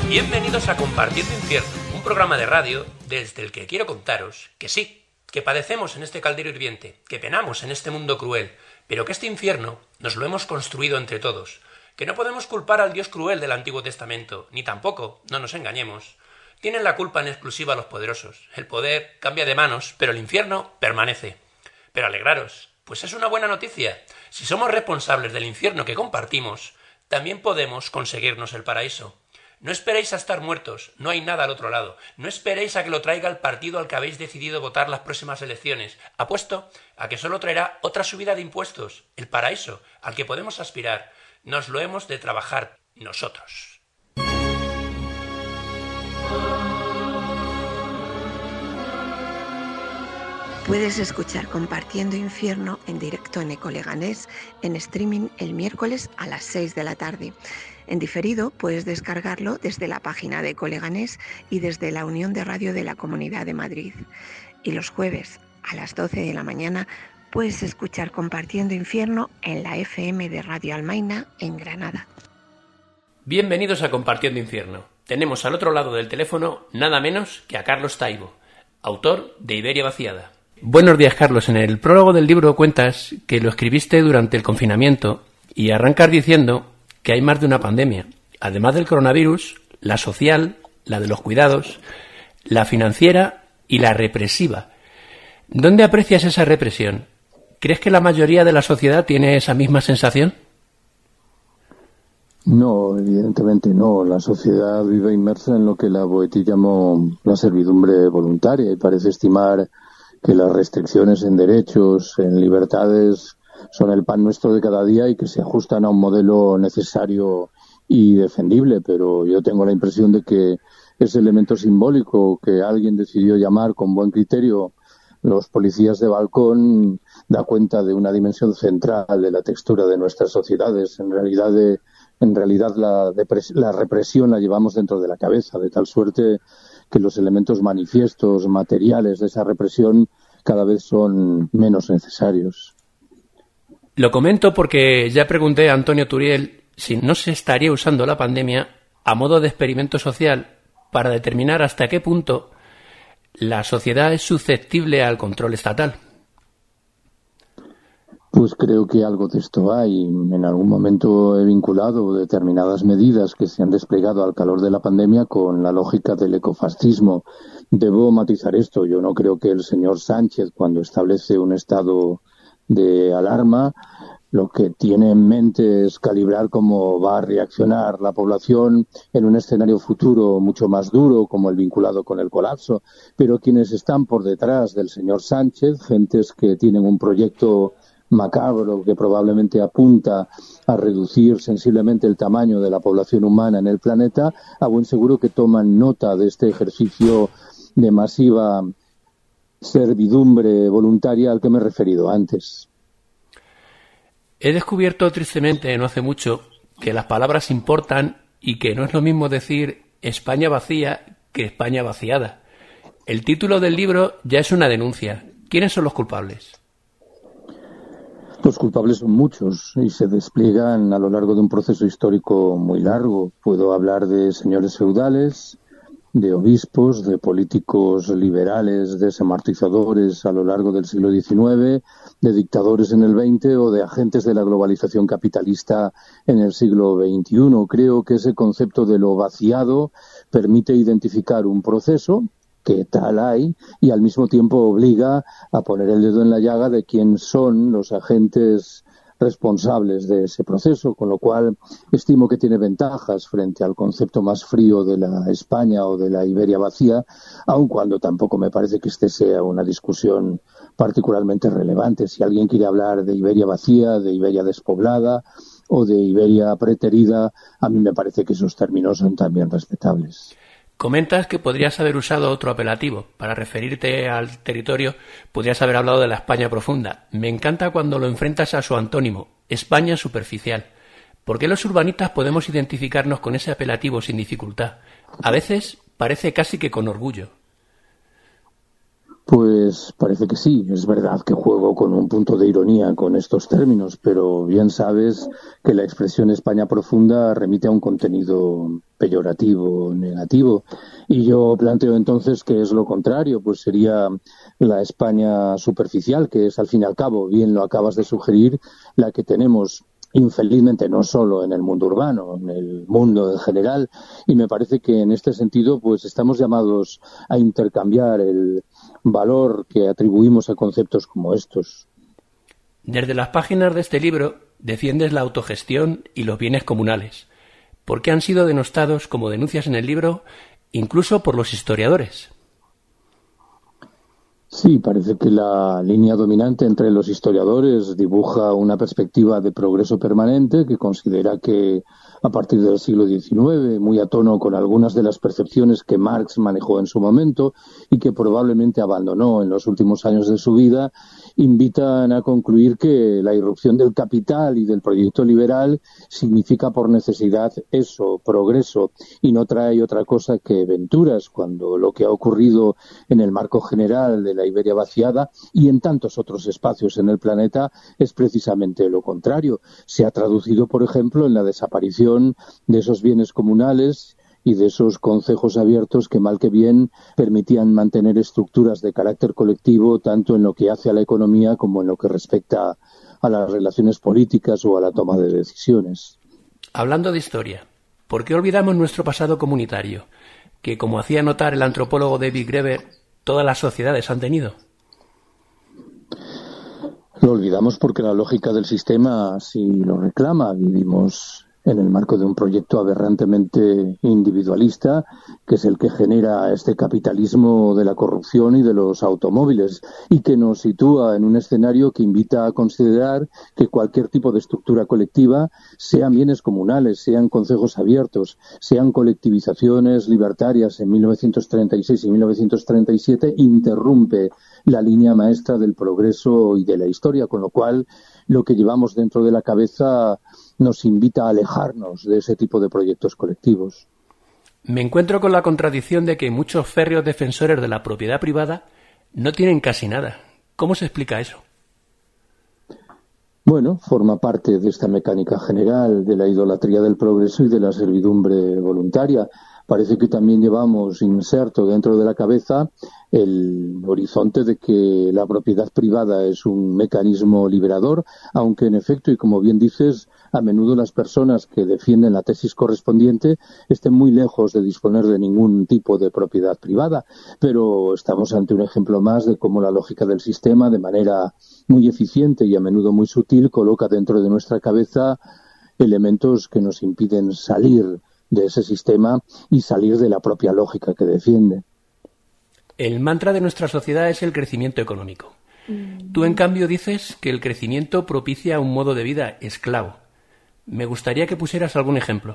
Bienvenidos a Compartiendo Infierno, un programa de radio desde el que quiero contaros que sí, que padecemos en este caldero hirviente, que penamos en este mundo cruel, pero que este infierno nos lo hemos construido entre todos, que no podemos culpar al Dios cruel del Antiguo Testamento, ni tampoco, no nos engañemos, tienen la culpa en exclusiva los poderosos. El poder cambia de manos, pero el infierno permanece. Pero alegraros, pues es una buena noticia. Si somos responsables del infierno que compartimos, también podemos conseguirnos el paraíso. No esperéis a estar muertos, no hay nada al otro lado. No esperéis a que lo traiga el partido al que habéis decidido votar las próximas elecciones. Apuesto a que solo traerá otra subida de impuestos, el paraíso, al que podemos aspirar. Nos lo hemos de trabajar nosotros. Puedes escuchar Compartiendo Infierno en directo en Ecoleganés, en streaming el miércoles a las 6 de la tarde. En diferido puedes descargarlo desde la página de Ecoleganés y desde la Unión de Radio de la Comunidad de Madrid. Y los jueves a las 12 de la mañana puedes escuchar Compartiendo Infierno en la FM de Radio Almaina en Granada. Bienvenidos a Compartiendo Infierno. Tenemos al otro lado del teléfono nada menos que a Carlos Taibo, autor de Iberia Vaciada. Buenos días, Carlos. En el prólogo del libro cuentas que lo escribiste durante el confinamiento y arrancas diciendo que hay más de una pandemia. Además del coronavirus, la social, la de los cuidados, la financiera y la represiva. ¿Dónde aprecias esa represión? ¿Crees que la mayoría de la sociedad tiene esa misma sensación? No, evidentemente no. La sociedad vive inmersa en lo que la Boetí llamó la servidumbre voluntaria y parece estimar que las restricciones en derechos, en libertades, son el pan nuestro de cada día y que se ajustan a un modelo necesario y defendible, pero yo tengo la impresión de que ese elemento simbólico que alguien decidió llamar con buen criterio los policías de balcón da cuenta de una dimensión central de la textura de nuestras sociedades. En realidad la represión la llevamos dentro de la cabeza, de tal suerte que los elementos manifiestos, materiales de esa represión cada vez son menos necesarios. Lo comento porque ya pregunté a Antonio Turiel si no se estaría usando la pandemia a modo de experimento social para determinar hasta qué punto la sociedad es susceptible al control estatal. Pues creo que algo de esto hay. En algún momento he vinculado determinadas medidas que se han desplegado al calor de la pandemia con la lógica del ecofascismo. Debo matizar esto. Yo no creo que el señor Sánchez, cuando establece un estado de alarma, lo que tiene en mente es calibrar cómo va a reaccionar la población en un escenario futuro mucho más duro, como el vinculado con el colapso. Pero quienes están por detrás del señor Sánchez, gentes que tienen un proyecto macabro que probablemente apunta a reducir sensiblemente el tamaño de la población humana en el planeta, a buen seguro que toman nota de este ejercicio de masiva servidumbre voluntaria al que me he referido antes. He descubierto tristemente no hace mucho que las palabras importan y que no es lo mismo decir España vacía que España vaciada. El título del libro ya es una denuncia. ¿Quiénes son los culpables? Los culpables son muchos y se despliegan a lo largo de un proceso histórico muy largo. Puedo hablar de señores feudales, de obispos, de políticos liberales desamortizadores a lo largo del siglo XIX, de dictadores en el XX o de agentes de la globalización capitalista en el siglo XXI. Creo que ese concepto de lo vaciado permite identificar un proceso que tal hay y al mismo tiempo obliga a poner el dedo en la llaga de quién son los agentes responsables de ese proceso, con lo cual estimo que tiene ventajas frente al concepto más frío de la España o de la Iberia vacía, aun cuando tampoco me parece que este sea una discusión particularmente relevante. Si alguien quiere hablar de Iberia vacía, de Iberia despoblada o de Iberia preterida, a mí me parece que esos términos son también respetables. Comentas que podrías haber usado otro apelativo. Para referirte al territorio, podrías haber hablado de la España profunda. Me encanta cuando lo enfrentas a su antónimo, España superficial. ¿Por qué los urbanistas podemos identificarnos con ese apelativo sin dificultad? A veces parece casi que con orgullo. Pues parece que sí. Es verdad que juego con un punto de ironía con estos términos, pero bien sabes que la expresión España profunda remite a un contenido peyorativo, negativo. Y yo planteo entonces que es lo contrario, pues sería la España superficial, que es al fin y al cabo, bien lo acabas de sugerir, la que tenemos infelizmente no solo en el mundo urbano, en el mundo en general, y me parece que en este sentido pues estamos llamados a intercambiar el valor que atribuimos a conceptos como estos. Desde las páginas de este libro defiendes la autogestión y los bienes comunales, porque han sido denostados, como denuncias en el libro, incluso por los historiadores. Sí, parece que la línea dominante entre los historiadores dibuja una perspectiva de progreso permanente que considera que a partir del siglo XIX, muy a tono con algunas de las percepciones que Marx manejó en su momento y que probablemente abandonó en los últimos años de su vida, invitan a concluir que la irrupción del capital y del proyecto liberal significa por necesidad eso, progreso, y no trae otra cosa que venturas, cuando lo que ha ocurrido en el marco general de la Iberia vaciada y en tantos otros espacios en el planeta es precisamente lo contrario. Se ha traducido, por ejemplo, en la desaparición de esos bienes comunales y de esos concejos abiertos que mal que bien permitían mantener estructuras de carácter colectivo tanto en lo que hace a la economía como en lo que respecta a las relaciones políticas o a la toma de decisiones. Hablando de historia, ¿por qué olvidamos nuestro pasado comunitario, que, como hacía notar el antropólogo David Graeber, todas las sociedades han tenido? Lo olvidamos porque la lógica del sistema así lo reclama. Vivimos en el marco de un proyecto aberrantemente individualista, que es el que genera este capitalismo de la corrupción y de los automóviles, y que nos sitúa en un escenario que invita a considerar que cualquier tipo de estructura colectiva, sean bienes comunales, sean concejos abiertos, sean colectivizaciones libertarias en 1936 y 1937, interrumpe la línea maestra del progreso y de la historia, con lo cual lo que llevamos dentro de la cabeza nos invita a alejarnos de ese tipo de proyectos colectivos. Me encuentro con la contradicción de que muchos férreos defensores de la propiedad privada no tienen casi nada. ¿Cómo se explica eso? Bueno, forma parte de esta mecánica general de la idolatría del progreso y de la servidumbre voluntaria. Parece que también llevamos inserto dentro de la cabeza el horizonte de que la propiedad privada es un mecanismo liberador, aunque en efecto, y como bien dices, a menudo las personas que defienden la tesis correspondiente estén muy lejos de disponer de ningún tipo de propiedad privada. Pero estamos ante un ejemplo más de cómo la lógica del sistema, de manera muy eficiente y a menudo muy sutil, coloca dentro de nuestra cabeza elementos que nos impiden salir de ese sistema y salir de la propia lógica que defiende. El mantra de nuestra sociedad es el crecimiento económico. Tú, en cambio, dices que el crecimiento propicia un modo de vida esclavo. Me gustaría que pusieras algún ejemplo.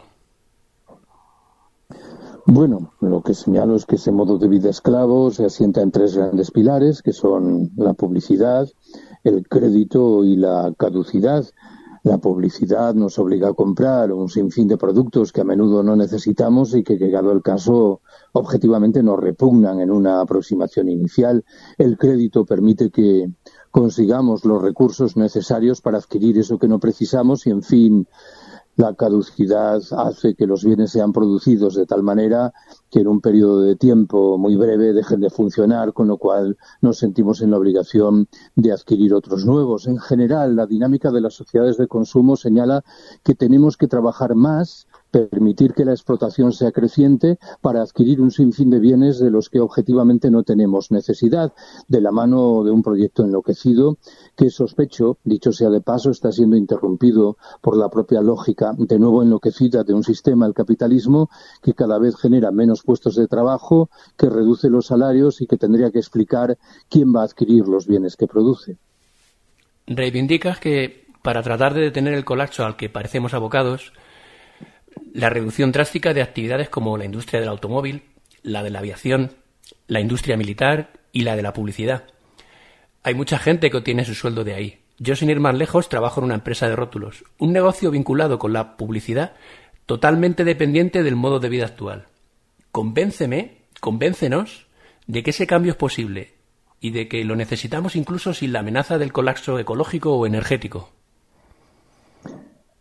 Bueno, lo que señalo es que ese modo de vida esclavo se asienta en tres grandes pilares, que son la publicidad, el crédito y la caducidad. La publicidad nos obliga a comprar un sinfín de productos que a menudo no necesitamos y que, llegado el caso, objetivamente nos repugnan en una aproximación inicial. El crédito permite que consigamos los recursos necesarios para adquirir eso que no precisamos y, en fin, la caducidad hace que los bienes sean producidos de tal manera que en un periodo de tiempo muy breve dejen de funcionar, con lo cual nos sentimos en la obligación de adquirir otros nuevos. En general, la dinámica de las sociedades de consumo señala que tenemos que trabajar más, permitir que la explotación sea creciente para adquirir un sinfín de bienes de los que objetivamente no tenemos necesidad, de la mano de un proyecto enloquecido que, sospecho, dicho sea de paso, está siendo interrumpido por la propia lógica, de nuevo enloquecida, de un sistema, el capitalismo, que cada vez genera menos puestos de trabajo, que reduce los salarios y que tendría que explicar quién va a adquirir los bienes que produce. Reivindicas que, para tratar de detener el colapso al que parecemos abocados, la reducción drástica de actividades como la industria del automóvil, la de la aviación, la industria militar y la de la publicidad. Hay mucha gente que obtiene su sueldo de ahí. Yo, sin ir más lejos, trabajo en una empresa de rótulos, un negocio vinculado con la publicidad totalmente dependiente del modo de vida actual. Convéncenos de que ese cambio es posible y de que lo necesitamos incluso sin la amenaza del colapso ecológico o energético.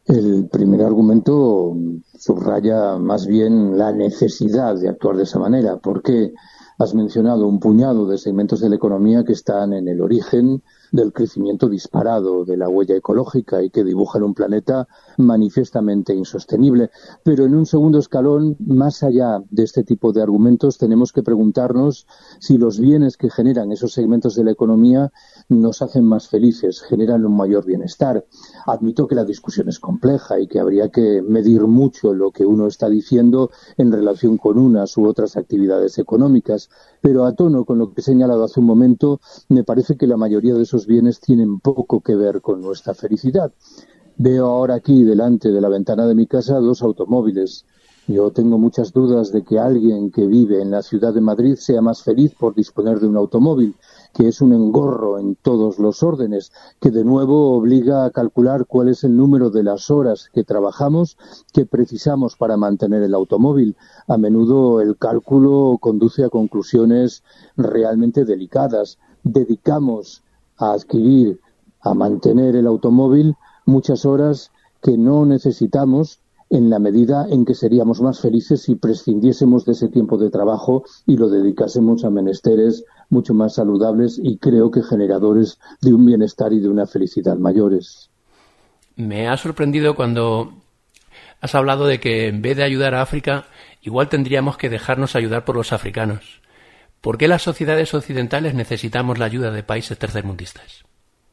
El primer argumento subraya más bien la necesidad de actuar de esa manera, porque has mencionado un puñado de segmentos de la economía que están en el origen del crecimiento disparado de la huella ecológica y que dibujan un planeta manifiestamente insostenible. Pero en un segundo escalón, más allá de este tipo de argumentos, tenemos que preguntarnos si los bienes que generan esos segmentos de la economía nos hacen más felices, generan un mayor bienestar. Admito que la discusión es compleja y que habría que medir mucho lo que uno está diciendo en relación con unas u otras actividades económicas, pero a tono con lo que he señalado hace un momento, me parece que la mayoría de esos bienes tienen poco que ver con nuestra felicidad. Veo ahora aquí, delante de la ventana de mi casa, 2 automóviles. Yo tengo muchas dudas de que alguien que vive en la ciudad de Madrid sea más feliz por disponer de un automóvil, que es un engorro en todos los órdenes, que de nuevo obliga a calcular cuál es el número de las horas que trabajamos, que precisamos para mantener el automóvil. A menudo el cálculo conduce a conclusiones realmente delicadas. Dedicamos a adquirir, a mantener el automóvil muchas horas que no necesitamos, en la medida en que seríamos más felices si prescindiésemos de ese tiempo de trabajo y lo dedicásemos a menesteres mucho más saludables y creo que generadores de un bienestar y de una felicidad mayores. Me ha sorprendido cuando has hablado de que en vez de ayudar a África, igual tendríamos que dejarnos ayudar por los africanos. ¿Por qué las sociedades occidentales necesitamos la ayuda de países tercermundistas?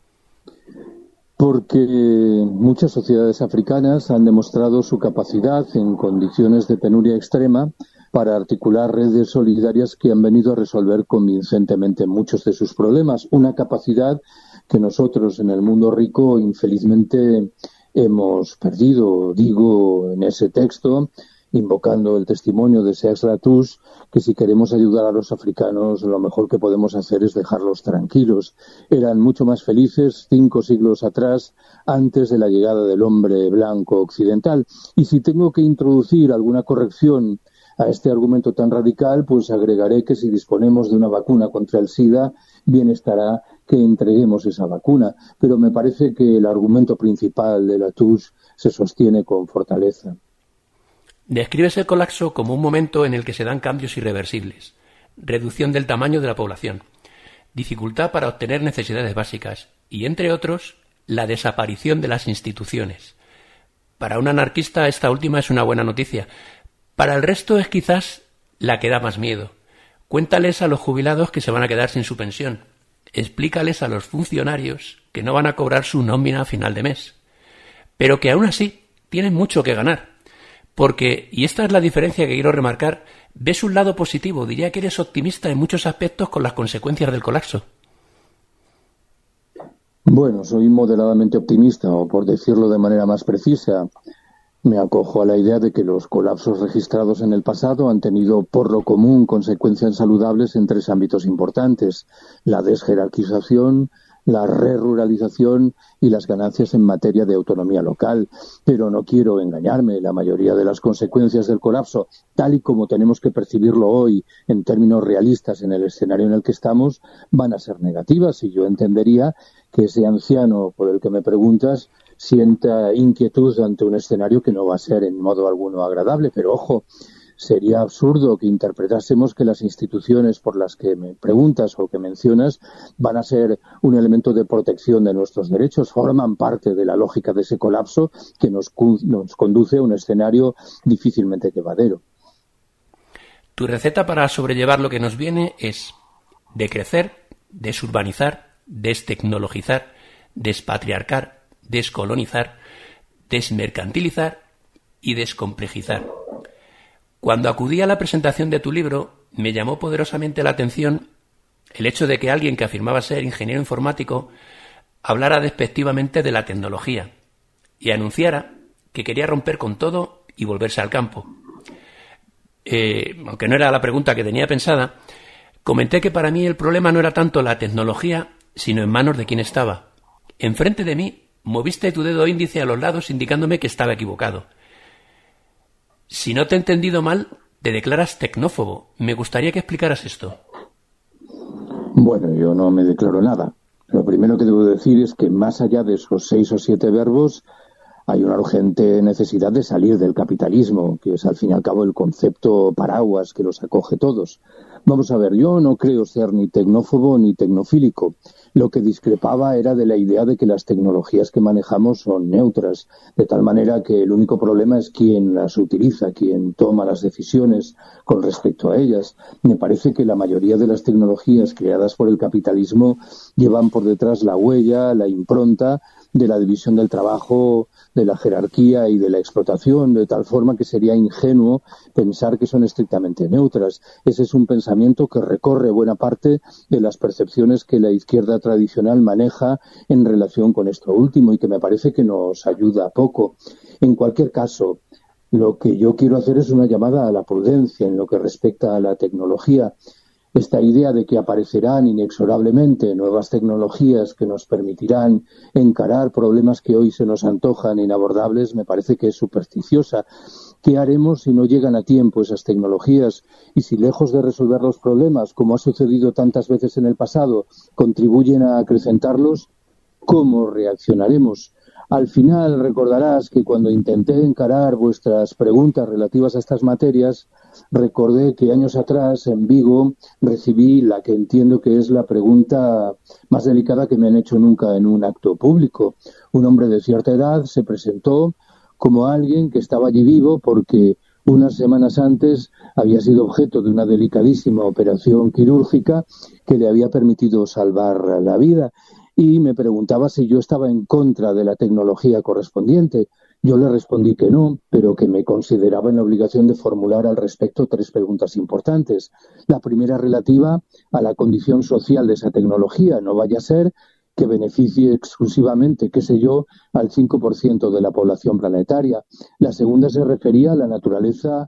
Porque muchas sociedades africanas han demostrado su capacidad en condiciones de penuria extrema para articular redes solidarias que han venido a resolver convincentemente muchos de sus problemas. Una capacidad que nosotros en el mundo rico infelizmente hemos perdido. Digo en ese texto, invocando el testimonio de Seix Latouche, que si queremos ayudar a los africanos, lo mejor que podemos hacer es dejarlos tranquilos. Eran mucho más felices 5 siglos atrás, antes de la llegada del hombre blanco occidental. Y si tengo que introducir alguna corrección a este argumento tan radical, pues agregaré que si disponemos de una vacuna contra el SIDA, bien estará que entreguemos esa vacuna. Pero me parece que el argumento principal de Latouche se sostiene con fortaleza. Describes el colapso como un momento en el que se dan cambios irreversibles, reducción del tamaño de la población, dificultad para obtener necesidades básicas y, entre otros, la desaparición de las instituciones. Para un anarquista esta última es una buena noticia. Para el resto es quizás la que da más miedo. Cuéntales a los jubilados que se van a quedar sin su pensión. Explícales a los funcionarios que no van a cobrar su nómina a final de mes. Pero que aún así tienen mucho que ganar. Porque, y esta es la diferencia que quiero remarcar, ves un lado positivo, diría que eres optimista en muchos aspectos con las consecuencias del colapso. Bueno, soy moderadamente optimista, o por decirlo de manera más precisa, me acojo a la idea de que los colapsos registrados en el pasado han tenido por lo común consecuencias saludables en 3 ámbitos importantes: la desjerarquización, la reruralización y las ganancias en materia de autonomía local. Pero no quiero engañarme, la mayoría de las consecuencias del colapso, tal y como tenemos que percibirlo hoy en términos realistas en el escenario en el que estamos, van a ser negativas, y yo entendería que ese anciano por el que me preguntas sienta inquietud ante un escenario que no va a ser en modo alguno agradable. Pero ojo, sería absurdo que interpretásemos que las instituciones por las que me preguntas o que mencionas van a ser un elemento de protección de nuestros derechos. Forman parte de la lógica de ese colapso que nos conduce a un escenario difícilmente llevadero. Tu receta para sobrellevar lo que nos viene es decrecer, desurbanizar, destecnologizar, despatriarcar, descolonizar, desmercantilizar y descomplejizar. Cuando acudí a la presentación de tu libro, me llamó poderosamente la atención el hecho de que alguien que afirmaba ser ingeniero informático hablara despectivamente de la tecnología y anunciara que quería romper con todo y volverse al campo. Aunque no era la pregunta que tenía pensada, comenté que para mí el problema no era tanto la tecnología, sino en manos de quien estaba. Enfrente de mí, moviste tu dedo índice a los lados indicándome que estaba equivocado. Si no te he entendido mal, te declaras tecnófobo. Me gustaría que explicaras esto. Bueno, yo no me declaro nada. Lo primero que debo decir es que más allá de esos 6 o 7 verbos, hay una urgente necesidad de salir del capitalismo, que es al fin y al cabo el concepto paraguas que los acoge todos. Vamos a ver, yo no creo ser ni tecnófobo ni tecnofílico. Lo que discrepaba era de la idea de que las tecnologías que manejamos son neutras, de tal manera que el único problema es quién las utiliza, quién toma las decisiones con respecto a ellas. Me parece que la mayoría de las tecnologías creadas por el capitalismo llevan por detrás la huella, la impronta de la división del trabajo, de la jerarquía y de la explotación, de tal forma que sería ingenuo pensar que son estrictamente neutras. Ese es un pensamiento que recorre buena parte de las percepciones que la izquierda tradicional maneja en relación con esto último y que me parece que nos ayuda poco. En cualquier caso, lo que yo quiero hacer es una llamada a la prudencia en lo que respecta a la tecnología. Esta idea de que aparecerán inexorablemente nuevas tecnologías que nos permitirán encarar problemas que hoy se nos antojan inabordables me parece que es supersticiosa. ¿Qué haremos si no llegan a tiempo esas tecnologías? Y si lejos de resolver los problemas, como ha sucedido tantas veces en el pasado, contribuyen a acrecentarlos, ¿cómo reaccionaremos? Al final recordarás que cuando intenté encarar vuestras preguntas relativas a estas materias, recordé que años atrás en Vigo recibí la que entiendo que es la pregunta más delicada que me han hecho nunca en un acto público. Un hombre de cierta edad se presentó como alguien que estaba allí vivo porque unas semanas antes había sido objeto de una delicadísima operación quirúrgica que le había permitido salvar la vida. Y me preguntaba si yo estaba en contra de la tecnología correspondiente. Yo le respondí que no, pero que me consideraba en la obligación de formular al respecto 3 preguntas importantes. La primera relativa a la condición social de esa tecnología. No vaya a ser que beneficie exclusivamente, qué sé yo, al 5% de la población planetaria. La segunda se refería a la naturaleza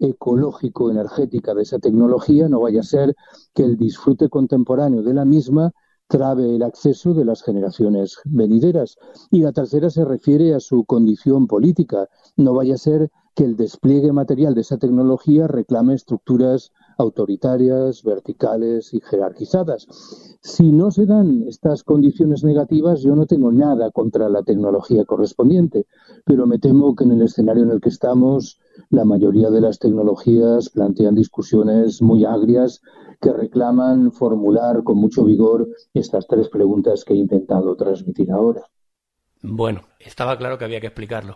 ecológico-energética de esa tecnología. No vaya a ser que el disfrute contemporáneo de la misma trabe el acceso de las generaciones venideras. Y la tercera se refiere a su condición política. No vaya a ser que el despliegue material de esa tecnología reclame estructuras autoritarias, verticales y jerarquizadas. Si no se dan estas condiciones negativas, yo no tengo nada contra la tecnología correspondiente, pero me temo que en el escenario en el que estamos, la mayoría de las tecnologías plantean discusiones muy agrias que reclaman formular con mucho vigor estas 3 preguntas que he intentado transmitir ahora. Bueno, estaba claro que había que explicarlo.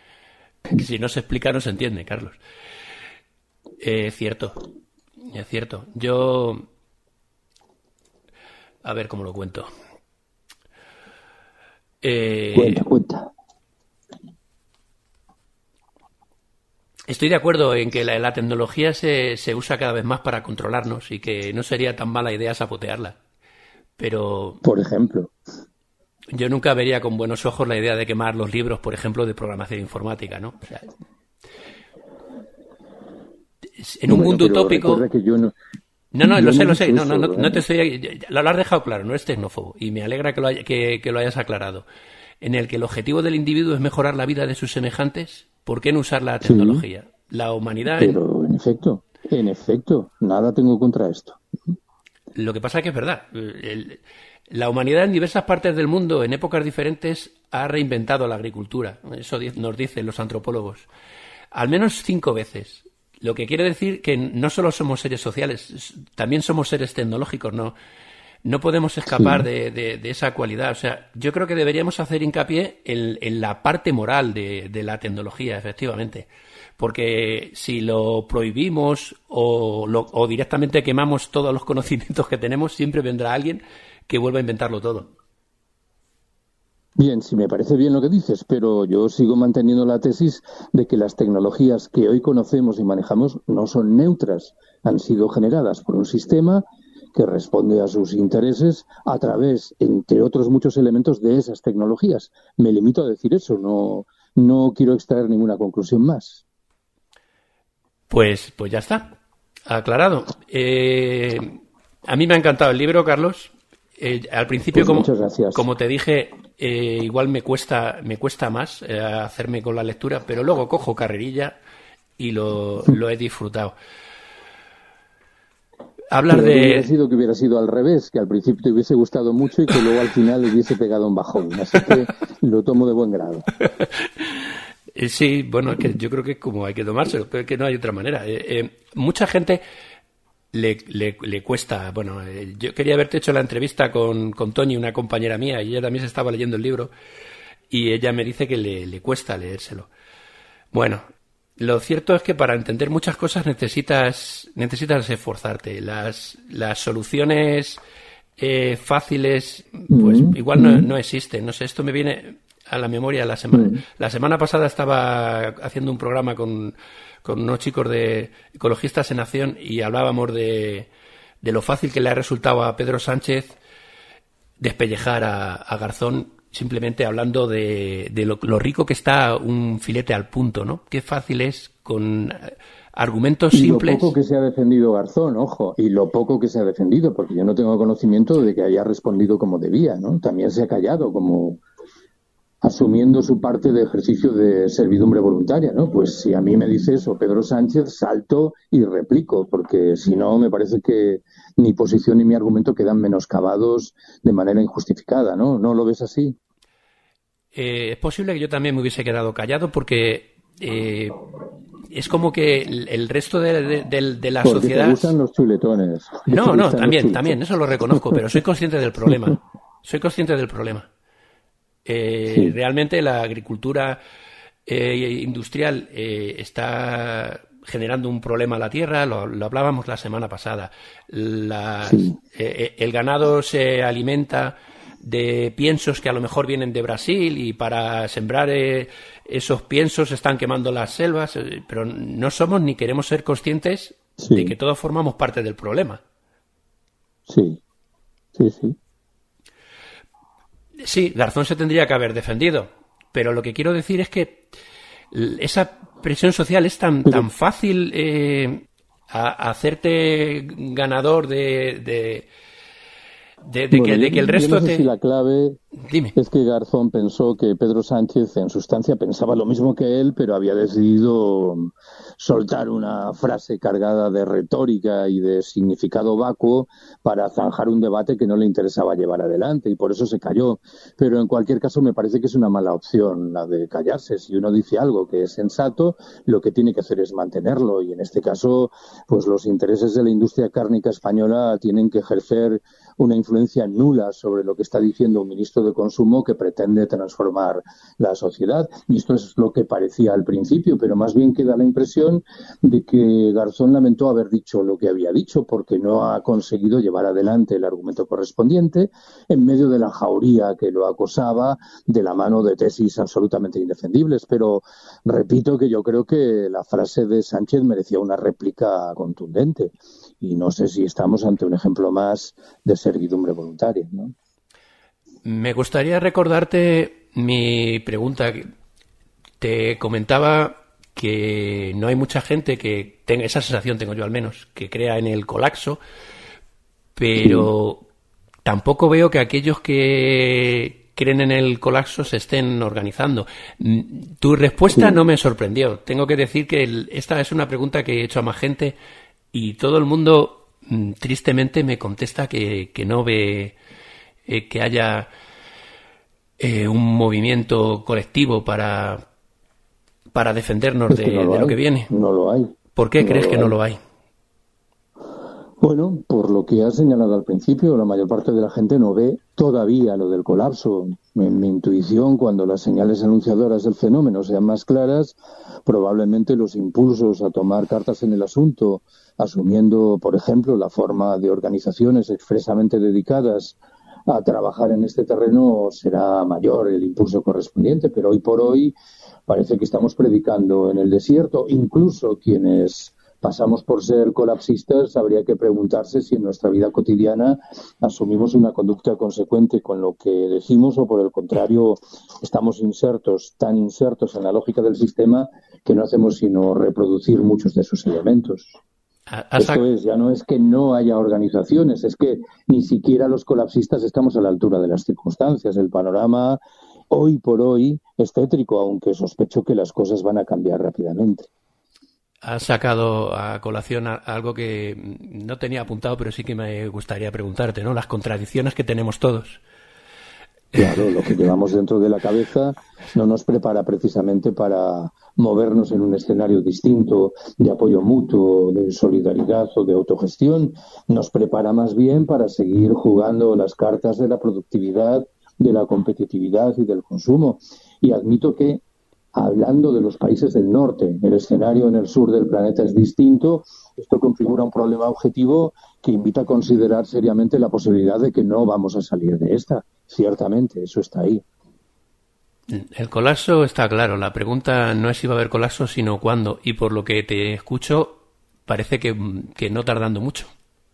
Que si no se explica no se entiende, Carlos. Es cierto. Yo... A ver cómo lo cuento. Cuenta. Estoy de acuerdo en que la tecnología se usa cada vez más para controlarnos y que no sería tan mala idea sabotearla. Pero... Por ejemplo. Yo nunca vería con buenos ojos la idea de quemar los libros, por ejemplo, de programación informática, ¿no? O sea, en un mundo utópico... Que yo no... No, lo sé. No te estoy... Lo has dejado claro, no eres tecnófobo. Y me alegra que lo hayas aclarado. En el que el objetivo del individuo es mejorar la vida de sus semejantes, ¿por qué no usar la tecnología? Sí, la humanidad... Pero en efecto, nada tengo contra esto. Lo que pasa es que es verdad. La humanidad en diversas partes del mundo, en épocas diferentes, ha reinventado la agricultura. Eso nos dicen los antropólogos. Al menos 5 veces. Lo que quiere decir que no solo somos seres sociales, también somos seres tecnológicos. No podemos escapar de esa cualidad. O sea, yo creo que deberíamos hacer hincapié en la parte moral de la tecnología, efectivamente. Porque si lo prohibimos o directamente quemamos todos los conocimientos que tenemos, siempre vendrá alguien que vuelva a inventarlo todo. Bien, sí me parece bien lo que dices, pero yo sigo manteniendo la tesis de que las tecnologías que hoy conocemos y manejamos no son neutras. Han sido generadas por un sistema que responde a sus intereses a través, entre otros muchos elementos, de esas tecnologías. Me limito a decir eso, no quiero extraer ninguna conclusión más. Pues ya está, aclarado. A mí me ha encantado el libro, Carlos. Al principio, pues como te dije, igual me cuesta más hacerme con la lectura, pero luego cojo carrerilla y lo he disfrutado. hablar Hubiera sido que hubiera sido al revés, que al principio te hubiese gustado mucho y que luego al final le hubiese pegado un bajón. Así que lo tomo de buen grado. Sí, bueno, es que yo creo que es como hay que tomárselo, pero es que no hay otra manera. Mucha gente le cuesta. Bueno, yo quería haberte hecho la entrevista con Toñi, una compañera mía, y ella también se estaba leyendo el libro, y ella me dice que le cuesta leérselo. Bueno, lo cierto es que para entender muchas cosas necesitas esforzarte. Las soluciones fácles, pues igual no existen. No sé, esto me viene a la memoria la semana pasada estaba haciendo un programa con unos chicos de Ecologistas en Acción y hablábamos de lo fácil que le ha resultado a Pedro Sánchez despellejar a Garzón, simplemente hablando de lo rico que está un filete al punto, ¿no? Qué fácil es con argumentos simples. Y lo poco que se ha defendido Garzón, ojo, y lo poco que se ha defendido, porque yo no tengo conocimiento de que haya respondido como debía, ¿no? También se ha callado como asumiendo su parte de ejercicio de servidumbre voluntaria, ¿no? Pues si a mí me dice eso Pedro Sánchez, salto y replico, porque si no me parece que mi posición y mi argumento quedan menoscabados de manera injustificada, ¿no? ¿No lo ves así? Es posible que yo también me hubiese quedado callado porque es como que el resto de la porque sociedad... te gustan los chuletones. No, también, eso lo reconozco, pero soy consciente del problema. Sí. Realmente la agricultura industrial está generando un problema a la tierra, lo hablábamos la semana pasada. El ganado se alimenta de piensos que a lo mejor vienen de Brasil y para sembrar esos piensos están quemando las selvas, pero no somos ni queremos ser conscientes de que todos formamos parte del problema. Sí. Sí, Garzón se tendría que haber defendido, pero lo que quiero decir es que esa presión social es tan fácil hacerte ganador de que el resto yo no sé si la clave Dime. Es que Garzón pensó que Pedro Sánchez en sustancia pensaba lo mismo que él, pero había decidido soltar una frase cargada de retórica y de significado vacuo para zanjar un debate que no le interesaba llevar adelante y por eso se calló. Pero en cualquier caso me parece que es una mala opción la de callarse. Si uno dice algo que es sensato, lo que tiene que hacer es mantenerlo y en este caso pues los intereses de la industria cárnica española tienen que ejercer una influencia nula sobre lo que está diciendo un ministro de Consumo que pretende transformar la sociedad. Y esto es lo que parecía al principio, pero más bien queda la impresión de que Garzón lamentó haber dicho lo que había dicho porque no ha conseguido llevar adelante el argumento correspondiente en medio de la jauría que lo acosaba de la mano de tesis absolutamente indefendibles. Pero repito que yo creo que la frase de Sánchez merecía una réplica contundente y no sé si estamos ante un ejemplo más de servidumbre voluntaria, ¿no? Me gustaría recordarte mi pregunta. Te comentaba que no hay mucha gente que tenga esa sensación, tengo yo al menos, que crea en el colapso, pero tampoco veo que aquellos que creen en el colapso se estén organizando. Tu respuesta no me sorprendió. Tengo que decir que esta es una pregunta que he hecho a más gente y todo el mundo tristemente me contesta que no ve que haya un movimiento colectivo para defendernos de lo que viene. No lo hay. ¿Por qué crees que no lo hay? Bueno, por lo que has señalado al principio, la mayor parte de la gente no ve todavía lo del colapso. En mi intuición, cuando las señales anunciadoras del fenómeno sean más claras, probablemente los impulsos a tomar cartas en el asunto, asumiendo, por ejemplo, la forma de organizaciones expresamente dedicadas a trabajar en este terreno, será mayor el impulso correspondiente, pero hoy por hoy parece que estamos predicando en el desierto. Incluso quienes pasamos por ser colapsistas, habría que preguntarse si en nuestra vida cotidiana asumimos una conducta consecuente con lo que decimos o por el contrario estamos tan insertos en la lógica del sistema que no hacemos sino reproducir muchos de sus elementos. Esto es, ya no es que no haya organizaciones, es que ni siquiera los colapsistas estamos a la altura de las circunstancias. El panorama hoy por hoy es tétrico, aunque sospecho que las cosas van a cambiar rápidamente. has sacado a colación algo que no tenía apuntado, pero sí que me gustaría preguntarte, ¿no? Las contradicciones que tenemos todos. Claro, lo que llevamos dentro de la cabeza no nos prepara precisamente para movernos en un escenario distinto de apoyo mutuo, de solidaridad o de autogestión. Nos prepara más bien para seguir jugando las cartas de la productividad, de la competitividad y del consumo. Y admito que, hablando de los países del norte, el escenario en el sur del planeta es distinto. Esto configura un problema objetivo que invita a considerar seriamente la posibilidad de que no vamos a salir de esta. Ciertamente, eso está ahí. El colapso está claro. La pregunta no es si va a haber colapso, sino cuándo. Y por lo que te escucho, parece que no tardando mucho.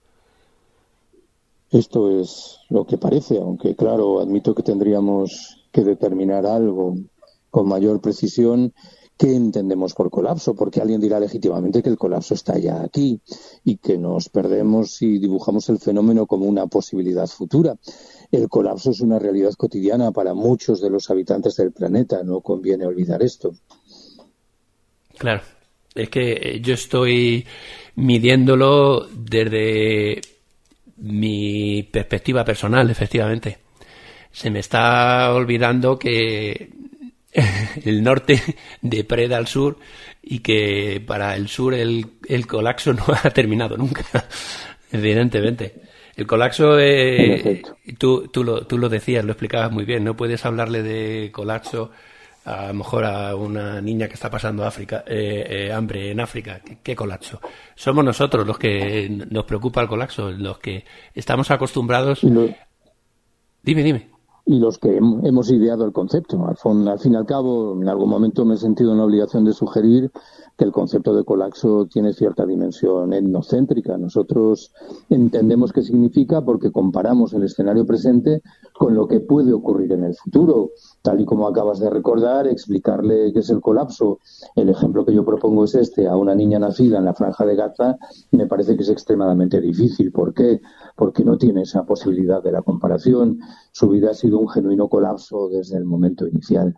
Esto es lo que parece, aunque claro, admito que tendríamos que determinar algo con mayor precisión. ¿Qué entendemos por colapso? Porque alguien dirá legítimamente que el colapso está ya aquí y que nos perdemos si dibujamos el fenómeno como una posibilidad futura. El colapso es una realidad cotidiana para muchos de los habitantes del planeta, no conviene olvidar esto. Claro, es que yo estoy midiéndolo desde mi perspectiva personal, efectivamente. Se me está olvidando que el norte depreda al sur y que para el sur el colapso no ha terminado nunca, evidentemente. El colapso, tú lo decías, lo explicabas muy bien, no puedes hablarle de colapso a lo mejor a una niña que está pasando hambre en África. ¿Qué colapso? Somos nosotros los que nos preocupa el colapso, los que estamos acostumbrados... Dime. Y los que hemos ideado el concepto. Al fin y al cabo, en algún momento me he sentido en la obligación de sugerir que el concepto de colapso tiene cierta dimensión etnocéntrica. Nosotros entendemos qué significa porque comparamos el escenario presente con lo que puede ocurrir en el futuro. Tal y como acabas de recordar, explicarle qué es el colapso. El ejemplo que yo propongo es a una niña nacida en la Franja de Gaza, me parece que es extremadamente difícil. ¿Por qué? Porque no tiene esa posibilidad de la comparación. Su vida ha sido un genuino colapso desde el momento inicial.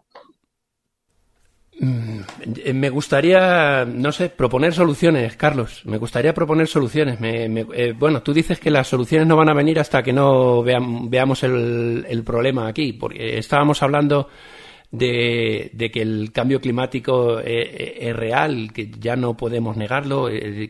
Me gustaría, proponer soluciones, Carlos. Me gustaría proponer soluciones. Bueno, tú dices que las soluciones no van a venir hasta que no veamos el problema aquí, porque estábamos hablando de que el cambio climático es real, que ya no podemos negarlo.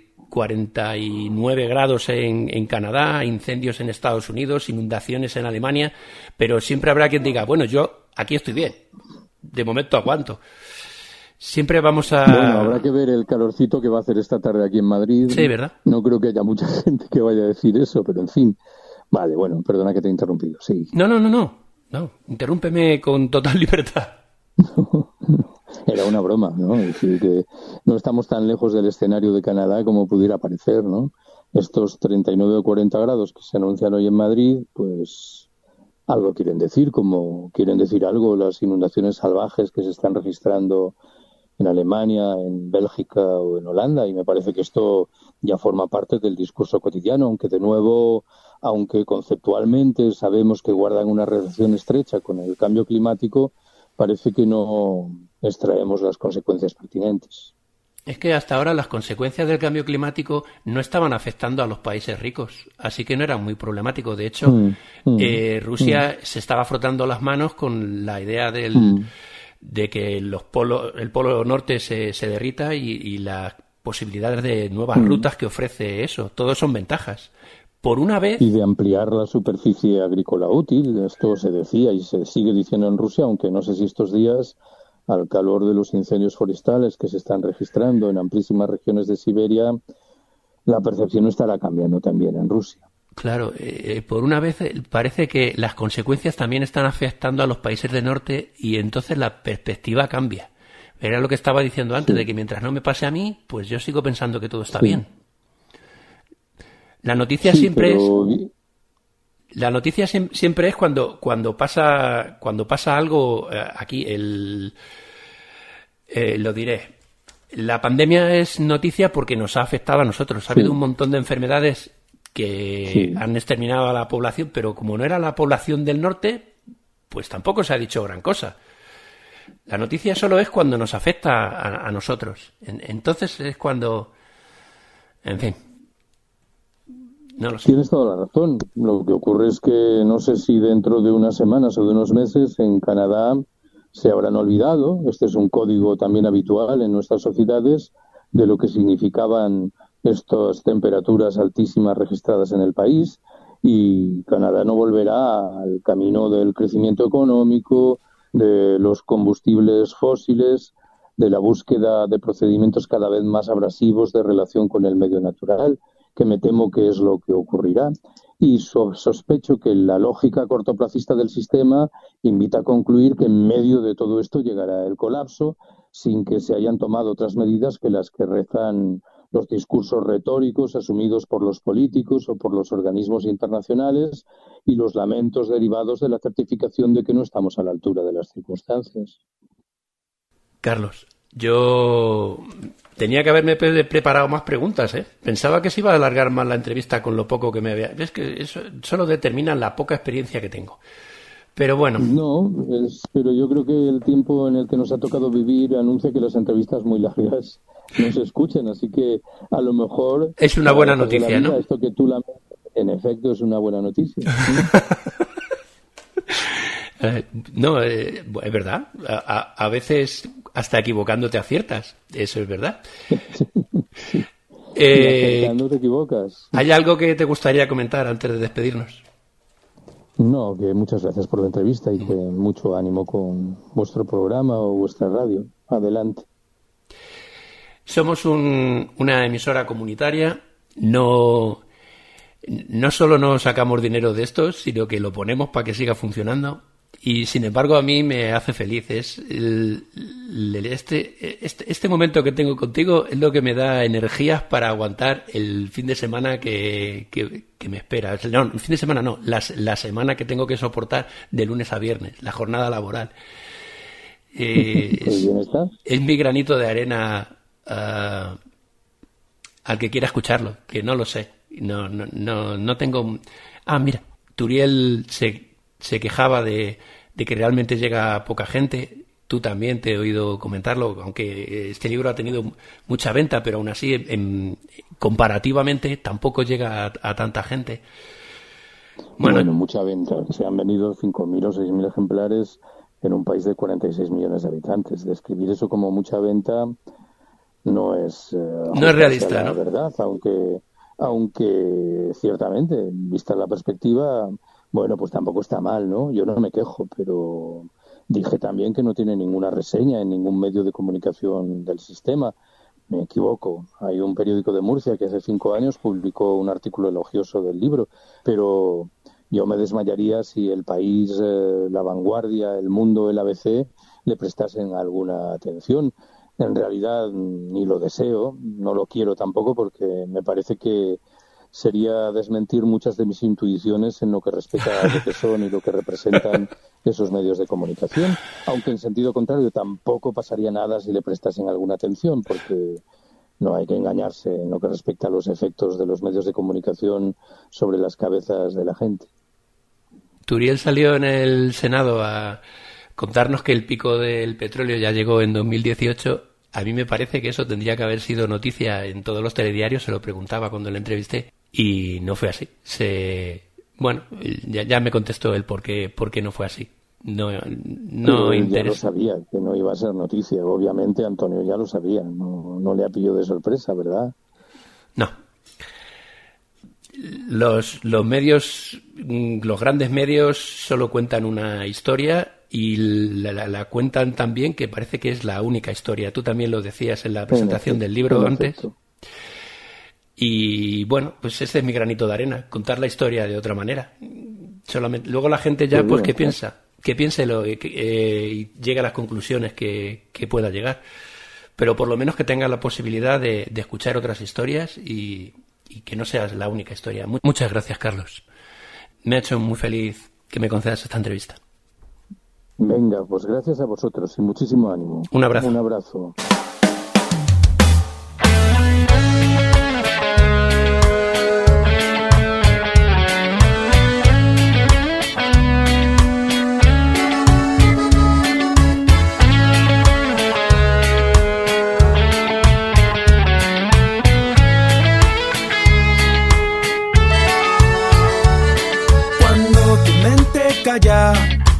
49 grados en Canadá, incendios en Estados Unidos, inundaciones en Alemania, pero siempre habrá quien diga, bueno, yo aquí estoy bien, de momento aguanto. Siempre vamos a... Bueno, habrá que ver el calorcito que va a hacer esta tarde aquí en Madrid. Sí, ¿verdad? No creo que haya mucha gente que vaya a decir eso, pero en fin. Vale, bueno, perdona que te he interrumpido, sí. No, interrúmpeme con total libertad. Era una broma, ¿no? Es decir, que no estamos tan lejos del escenario de Canadá como pudiera parecer, ¿no? Estos 39 o 40 grados que se anuncian hoy en Madrid, pues algo quieren decir, como quieren decir algo las inundaciones salvajes que se están registrando en Alemania, en Bélgica o en Holanda, y me parece que esto ya forma parte del discurso cotidiano, aunque de nuevo, aunque conceptualmente sabemos que guardan una relación estrecha con el cambio climático, parece que no extraemos las consecuencias pertinentes. Es que hasta ahora las consecuencias del cambio climático no estaban afectando a los países ricos, así que no era muy problemático. De hecho, Rusia se estaba frotando las manos con la idea de que el polo norte se derrita y las posibilidades de nuevas rutas que ofrece eso. Todo son ventajas. Por una vez... Y de ampliar la superficie agrícola útil. Esto se decía y se sigue diciendo en Rusia, aunque no sé si estos días, al calor de los incendios forestales que se están registrando en amplísimas regiones de Siberia, la percepción estará cambiando también en Rusia. Claro, por una vez parece que las consecuencias también están afectando a los países del norte y entonces la perspectiva cambia. Era lo que estaba diciendo antes, de que mientras no me pase a mí, pues yo sigo pensando que todo está bien. La noticia siempre es cuando pasa algo aquí. Lo diré. La pandemia es noticia porque nos ha afectado a nosotros. Ha habido un montón de enfermedades que han exterminado a la población, pero como no era la población del norte, pues tampoco se ha dicho gran cosa. La noticia solo es cuando nos afecta a nosotros. Entonces es cuando... En fin. No lo sé. Tienes toda la razón. Lo que ocurre es que no sé si dentro de unas semanas o de unos meses en Canadá se habrán olvidado, este es un código también habitual en nuestras sociedades, de lo que significaban estas temperaturas altísimas registradas en el país, y Canadá no volverá al camino del crecimiento económico, de los combustibles fósiles, de la búsqueda de procedimientos cada vez más abrasivos de relación con el medio natural, que me temo que es lo que ocurrirá. Y sospecho que la lógica cortoplacista del sistema invita a concluir que en medio de todo esto llegará el colapso, sin que se hayan tomado otras medidas que las que rezan los discursos retóricos asumidos por los políticos o por los organismos internacionales y los lamentos derivados de la certificación de que no estamos a la altura de las circunstancias. Carlos, yo tenía que haberme preparado más preguntas, ¿eh? Pensaba que se iba a alargar más la entrevista con lo poco que me había... Es que eso solo determina la poca experiencia que tengo. Pero bueno. No, pero yo creo que el tiempo en el que nos ha tocado vivir anuncia que las entrevistas muy largas no se escuchan, así que a lo mejor... Es una buena noticia, ¿no? Esto que tú en efecto es una buena noticia. No, es verdad. A veces hasta equivocándote aciertas. Eso es verdad. Sí. Acertando te equivocas. ¿Hay algo que te gustaría comentar antes de despedirnos? No, que muchas gracias por la entrevista y que mucho ánimo con vuestro programa o vuestra radio. Adelante. Somos una emisora comunitaria. No solo no sacamos dinero de esto, sino que lo ponemos para que siga funcionando. Y sin embargo a mí me hace feliz. Este momento que tengo contigo es lo que me da energías para aguantar el fin de semana que me espera. No, el fin de semana no, la semana que tengo que soportar de lunes a viernes, la jornada laboral. Es mi granito de arena al que quiera escucharlo, que no lo sé. No tengo... Ah, mira, Turiel se quejaba de que realmente llega poca gente. Tú también te he oído comentarlo, aunque este libro ha tenido mucha venta, pero aún así, comparativamente, tampoco llega a tanta gente. Bueno, mucha venta. Se han vendido 5.000 o 6.000 ejemplares en un país de 46 millones de habitantes. Describir eso como mucha venta no es realista, ¿no? La verdad, aunque ciertamente, vista la perspectiva, bueno, pues tampoco está mal, ¿no? Yo no me quejo, pero dije también que no tiene ninguna reseña en ningún medio de comunicación del sistema. Me equivoco. Hay un periódico de Murcia que hace 5 años publicó un artículo elogioso del libro, pero yo me desmayaría si El País, La Vanguardia, El Mundo, el ABC le prestasen alguna atención. En realidad ni lo deseo, no lo quiero tampoco, porque me parece que sería desmentir muchas de mis intuiciones en lo que respecta a lo que son y lo que representan esos medios de comunicación, aunque en sentido contrario tampoco pasaría nada si le prestasen alguna atención, porque no hay que engañarse en lo que respecta a los efectos de los medios de comunicación sobre las cabezas de la gente. Turiel salió en el Senado a contarnos que el pico del petróleo ya llegó en 2018. A mí me parece que eso tendría que haber sido noticia en todos los telediarios. Se lo preguntaba cuando le entrevisté y no fue así. Bueno, ya me contestó él por qué no fue así. No interesa. Ya lo sabía que no iba a ser noticia. Obviamente Antonio ya lo sabía. No le ha pillado de sorpresa, ¿verdad? No. Los medios, los grandes medios solo cuentan una historia y la cuentan tan bien que parece que es la única historia. Tú también lo decías en la presentación del libro antes. Y bueno, pues ese es mi granito de arena, contar la historia de otra manera. Solamente luego la gente ya pues que piense y llegue a las conclusiones que pueda llegar. Pero por lo menos que tenga la posibilidad de escuchar otras historias y que no seas la única historia. Muchas gracias, Carlos. Me ha hecho muy feliz que me concedas esta entrevista. Venga, pues gracias a vosotros y muchísimo ánimo. Un abrazo. Un abrazo.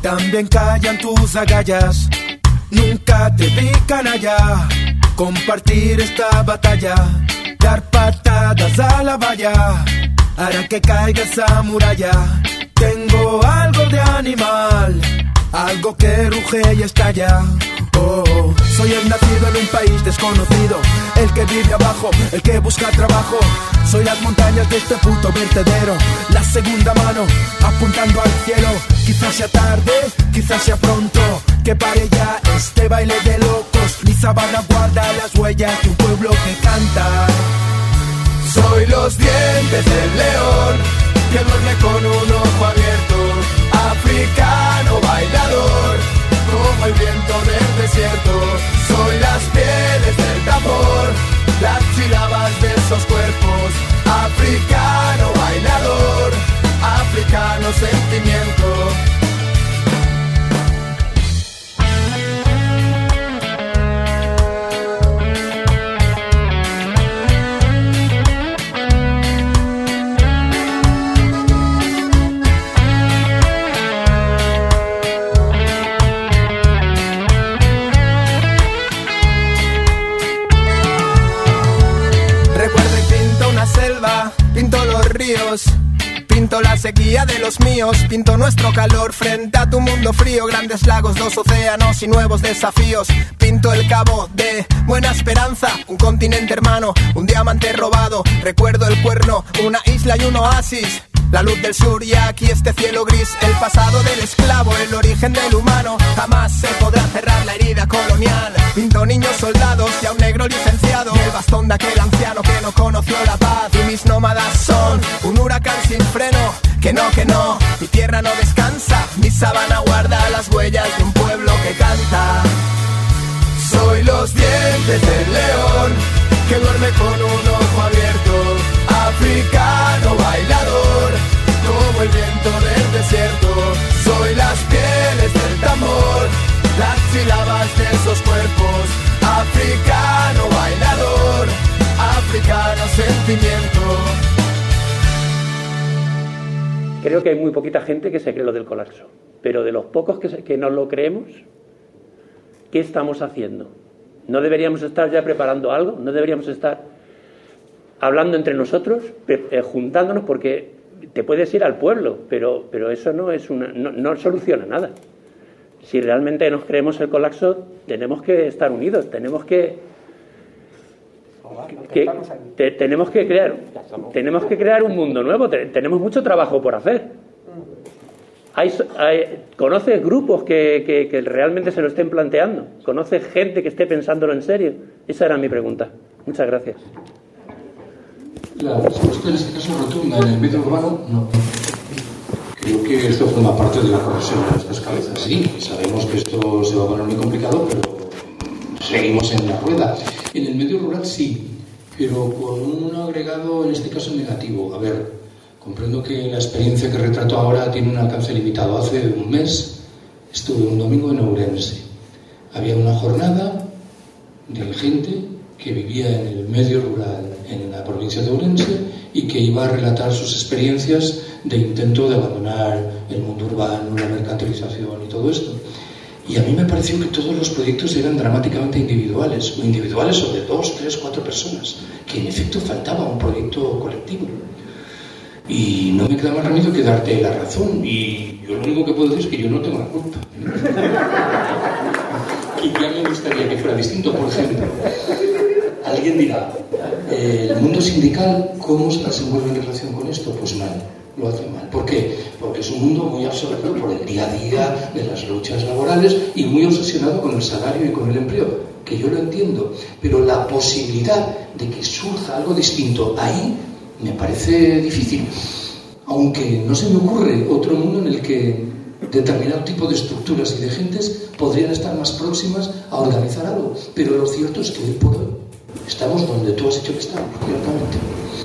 También callan tus agallas, nunca te vi canalla. Compartir esta batalla, dar patadas a la valla, hará que caiga esa muralla. Tengo algo de animal, algo que ruge y estalla. Oh, soy el nacido en un país desconocido, el que vive abajo, el que busca trabajo. Soy las montañas de este puto vertedero, la segunda mano apuntando al cielo. Quizás sea tarde, quizás sea pronto, que pare ya este baile de locos. Mi sabana guarda las huellas de un pueblo que canta. Soy los dientes del león, que duerme con un ojo abierto. Africano bailador, como el viento del desierto. Soy las pieles del tambor, las sílabas de esos cuerpos. Africano bailador, africano sentimiento. Pinto los ríos, pinto la sequía de los míos, pinto nuestro calor frente a tu mundo frío. Grandes lagos, 2 océanos y nuevos desafíos. Pinto el cabo de Buena Esperanza, un continente hermano, un diamante robado. Recuerdo el Cuerno, una isla y un oasis. La luz del sur y aquí este cielo gris. El pasado del esclavo, el origen del humano. Jamás se podrá cerrar la herida colonial. Pinto niños soldados y a un negro licenciado. El bastón de aquel anciano que no conoció la paz. Y mis nómadas son un huracán sin freno. Que no, mi tierra no descansa. Mi sabana guarda las huellas de un pueblo que canta. Soy los dientes del león, que duerme con un ojo abierto. Africano bailador, como el viento del desierto. Soy las pieles del tambor, las sílabas de esos cuerpos. Africano bailador, africano sentimiento. Creo que hay muy poquita gente que se cree lo del colapso, pero de los pocos que nos lo creemos, ¿qué estamos haciendo? ¿No deberíamos estar ya preparando algo? ¿No deberíamos estar hablando entre nosotros, juntándonos? Porque te puedes ir al pueblo, pero eso no soluciona nada. Si realmente nos creemos el colapso, tenemos que estar unidos, tenemos que crear un mundo nuevo. Tenemos mucho trabajo por hacer. ¿Conoces grupos que realmente se lo estén planteando? ¿Conoces gente que esté pensándolo en serio? Esa era mi pregunta. Muchas gracias. La respuesta en este caso rotunda. En el medio urbano, no. Creo que esto forma parte de la corrección de nuestras cabezas. Sí, sabemos que esto se va a poner muy complicado, pero seguimos en la rueda. En el medio rural sí, pero con un agregado, en este caso, negativo. A ver, comprendo que la experiencia que retrato ahora tiene un alcance limitado. Hace un mes estuve un domingo en Ourense. Había una jornada de gente que vivía en el medio rural en la provincia de Ourense y que iba a relatar sus experiencias de intento de abandonar el mundo urbano, la mercantilización y todo esto. Y a mí me pareció que todos los proyectos eran dramáticamente individuales, o individuales sobre 2, 3, 4 personas, que en efecto faltaba un proyecto colectivo. Y no me queda más remedio que darte la razón, y yo lo único que puedo decir es que yo no tengo la culpa. Y ya me gustaría que fuera distinto. Por ejemplo, alguien dirá, el mundo sindical, ¿cómo se desenvuelve en relación con esto? Pues mal, lo hace mal. ¿Por qué? Porque es un mundo muy absorbido por el día a día de las luchas laborales y muy obsesionado con el salario y con el empleo, que yo lo entiendo, pero la posibilidad de que surja algo distinto ahí me parece difícil, aunque no se me ocurre otro mundo en el que determinado tipo de estructuras y de gentes podrían estar más próximas a organizar algo, pero lo cierto es que hoy por hoy estamos donde tú has dicho que estamos, ciertamente.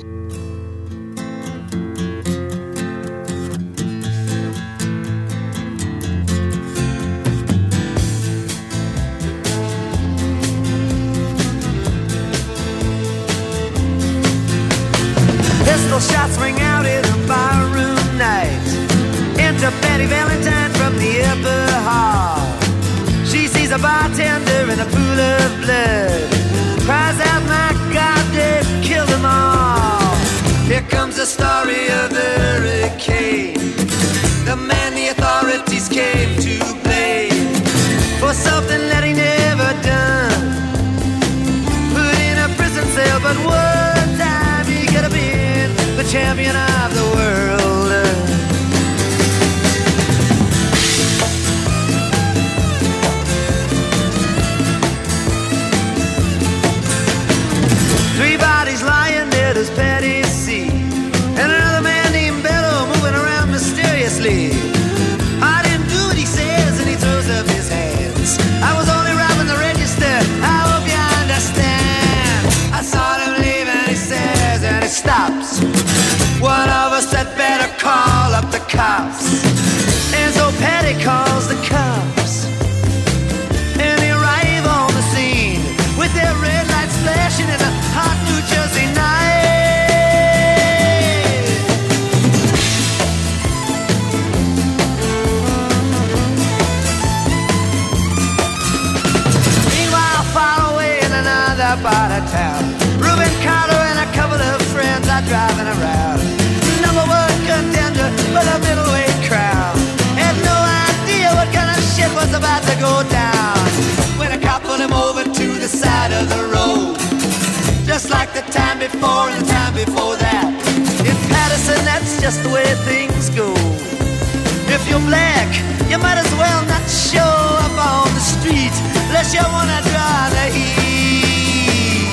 Pistol shots ring out in a barroom night. Enter Betty Valentine from the upper in a pool of blood. Cries out, my God, they've killed them all. Here comes the story of the hurricane, the man the authorities came to blame for something that he never done. Put in a prison cell, but one time he could have been the champion of the world. 3 bodies lying dead as Patty C, and another man named Bello moving around mysteriously. I didn't do what he says, and he throws up his hands. I was only robbing the register, I hope you understand. I saw him leave and he says, and he stops. One of us had better call up the cops. And so Patty calls the cops, and they arrive on the scene with their red lights flashing in a hot New Jersey night. Meanwhile, far away in another part of town, Reuben Carter and a couple of friends are driving around. Number 1 contender for the middleweight crown. Had no idea what kind of shit was about to go down when a cop pulled him over to the side of the road, just like the time before and the time before that. In Patterson, that's just the way things go. If you're black, you might as well not show up on the street unless you wanna draw the heat.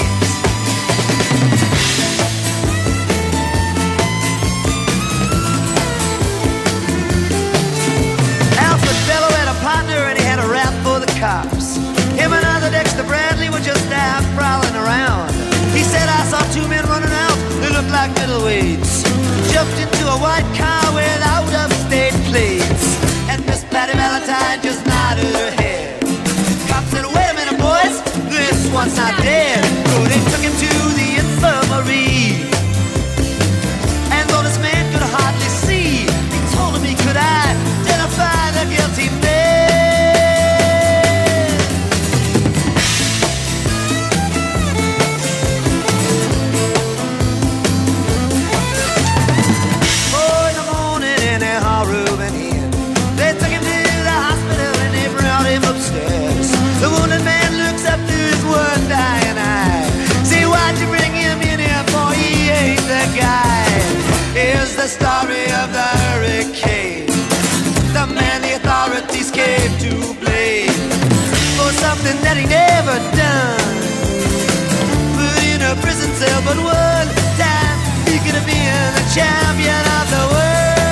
Alfred Bello had a partner and he had a rap for the cops. Him and other Dexter Bradley were just out prowling around. He said, I saw 2 men running out, they looked like middleweights. Jumped into a white car without upstate plates, and Miss Patty Valentine just nodded her head. Cop said, wait a minute, boys, this one's not dead. So they took him to the infirmary, and though this man could hardly see, he told him he could identify the guilty man. The wounded man looks up to his one dying eye. See, why'd you bring him in here, boy? He ain't the guy. Here's the story of the hurricane, the man the authorities came to blame for something that he never done. Put in a prison cell, but one time he could have been the champion of the world.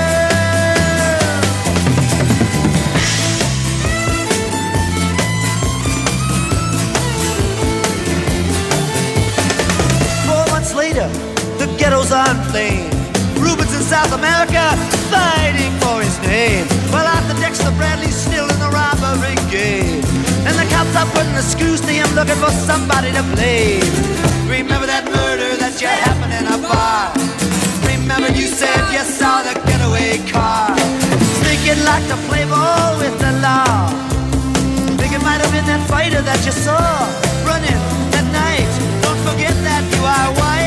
Later, the ghettos are inflamed. Rubens in South America fighting for his name, while Arthur Dexter Bradley's still in the robbery game, and the cops are putting the screws to him, looking for somebody to blame. Remember that murder that you happened in a bar? Remember you said you saw the getaway car? Think you'd like to play ball with the law? Think it might have been that fighter that you saw running that night? Don't forget that you are white.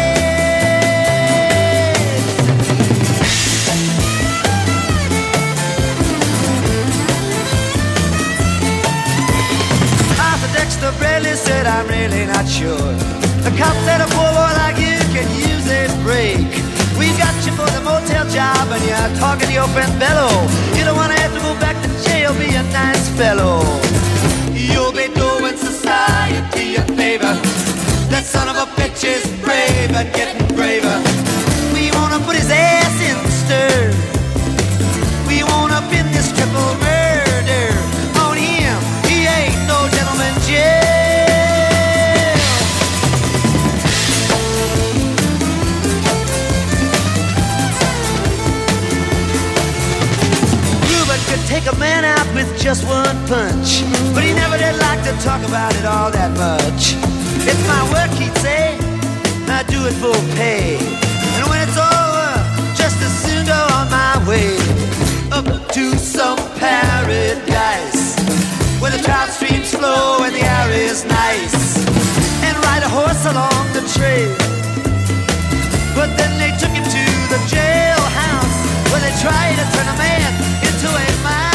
Arthur Dexter Bradley said, I'm really not sure. The cop said a poor boy like you can use a break. We got you for the motel job and you're talking to your friend Bello. You don't want to have to go back to jail, be a nice fellow. You'll be doing society a favor. That son of a bitch is brave and getting braver. We wanna put his ass in the stir. We wanna pin this triple murder on him. He ain't no gentleman jail. Reuben could take a man out with just one punch, but he never did like to talk about it all that much. It's my work, he'd say, I do it for pay. And when it's over, just as soon go on my way up to some paradise where the trout streams flow and the air is along the trail. But then they took him to the jailhouse, where they tried to turn a man into a mouse.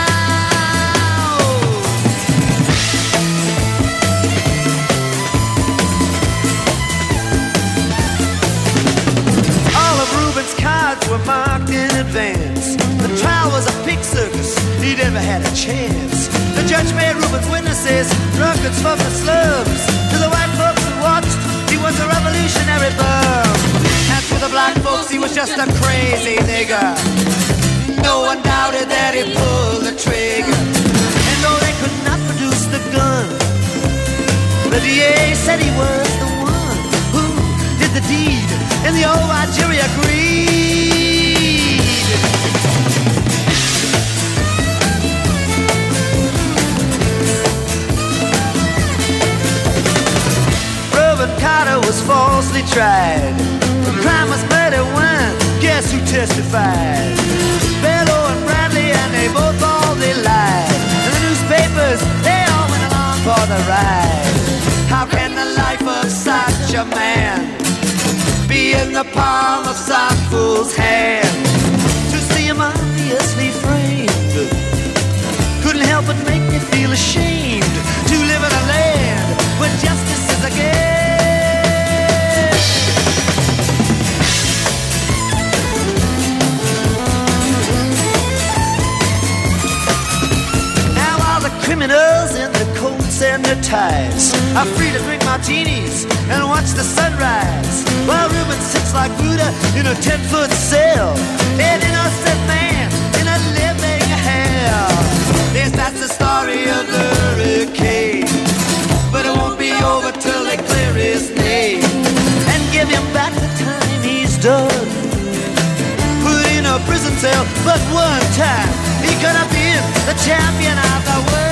All of Reuben's cards were marked in advance. The trial was a pig circus, he never had a chance. The judge made Reuben's witnesses drunkards from the slums. To the white folks who watched, he was a revolutionary bum. And to the black folks, he was just a crazy nigger. No one doubted that he pulled the trigger. And though they could not produce the gun, the DA said he was the one who did the deed, and the old white jury agreed. Carter was falsely tried. The crime was murder when, guess who testified? Bellow and Bradley, and they both all they lied. And the newspapers, they all went along for the ride. How can the life of such a man be in the palm of some fool's hand? To see him obviously framed couldn't help but make me feel ashamed to live in a land where justice is a game. Criminals in their coats and their ties are free to drink martinis and watch the sunrise, while Reuben sits like Buddha in a 10-foot cell, an innocent man in a living hell. Yes, that's the story of the hurricane, but it won't be over till they clear his name and give him back the time he's done. Put in a prison cell, but one time he could have been the champion of the world.